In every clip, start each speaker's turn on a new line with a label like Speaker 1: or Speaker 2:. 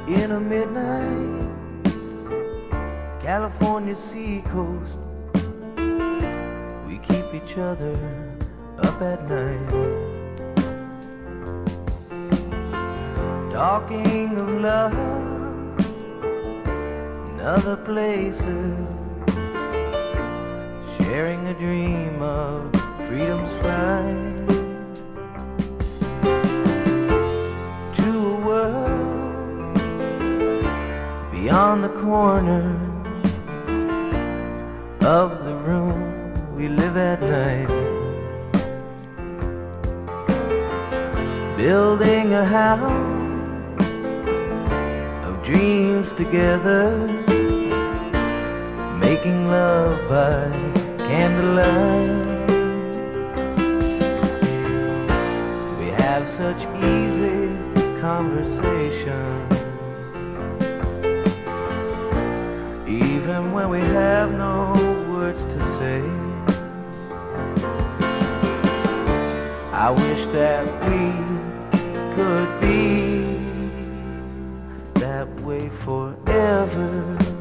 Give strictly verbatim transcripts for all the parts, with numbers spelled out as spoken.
Speaker 1: in a midnight California seacoast. We keep each other up at night, talking of love in other places, sharing a dream of freedom's flight to a world beyond the corner of the room we live at night, building a house of dreams together, making love by candlelight. We have such easy conversation, even when we have no words to say. I wish that we could be that way forever.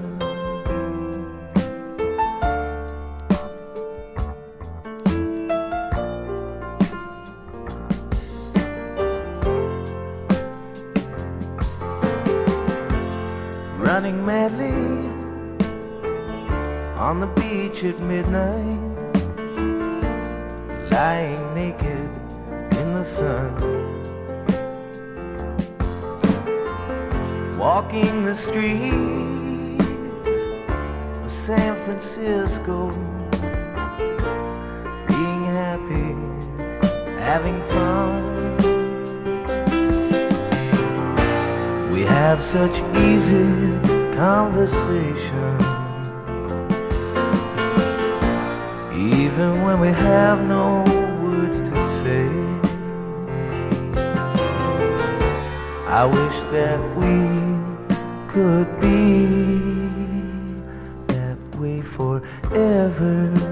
Speaker 1: Running madly on the beach at midnight, lying naked in the sun, walking the streets of San Francisco, being happy, having fun. We have such easy conversation, even when we have no words to say. I wish that we could be that way forever.